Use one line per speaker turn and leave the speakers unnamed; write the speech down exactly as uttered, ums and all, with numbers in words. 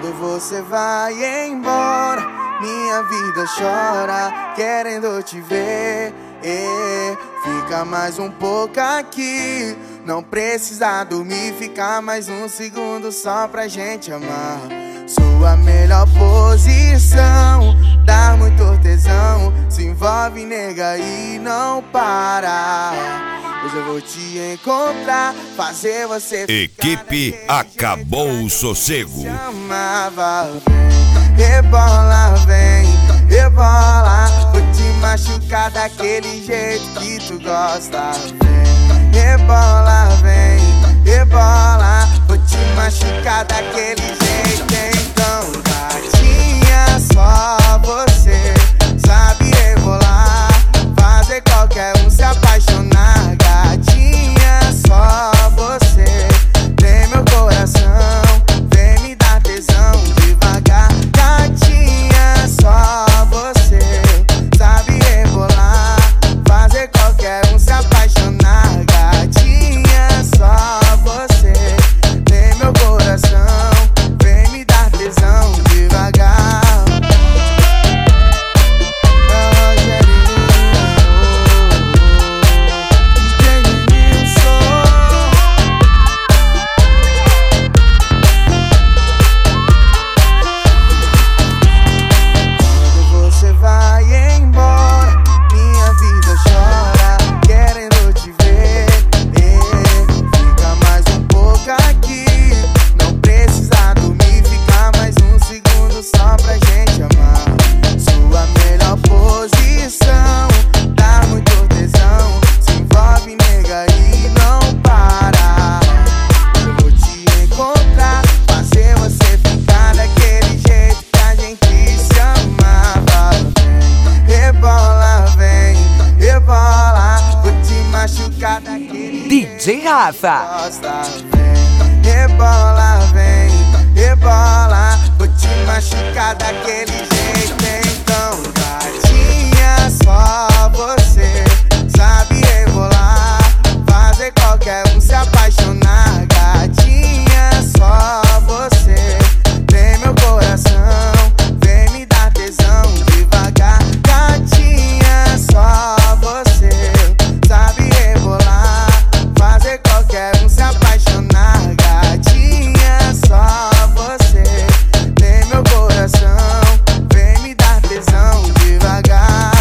Quando você vai embora, minha vida chora, querendo te ver. E fica mais um pouco aqui, não precisa dormir, ficar mais um segundo só pra gente amar. Sua melhor posição, dá muito tesão, se envolve, nega, e não para. Hoje eu vou te encontrar, fazer você ficar.
Equipe Acabou o Sossego.
Te amava, vem, rebola, vem, rebola. Vou te machucar daquele jeito que tu gosta. Vem, rebola, vem, rebola. Vou te machucar daquele jeito. Então, gatinha, só você sabe rebolar, fazer qualquer um se apaixonar. Gatinha, só você tem meu coração, vem me dar tesão devagar. Gatinha, só você sabe rebolar, fazer qualquer um se apaixonar. Gatinha, só você tem meu coração, vem me dar tesão devagar.
D J Rafa.
Vem, rebola, vem, rebola. Vou te machucar daquele jeito. Então, gatinha, só você sabe rebolar, fazer qualquer um se apaixonar. Gatinha, só você tem meu coração, vem me dar tesão devagar. Gatinha, só você sabe rebolar, fazer qualquer um se apaixonar. Gatinha, só você tem meu coração, vem me dar tesão devagar.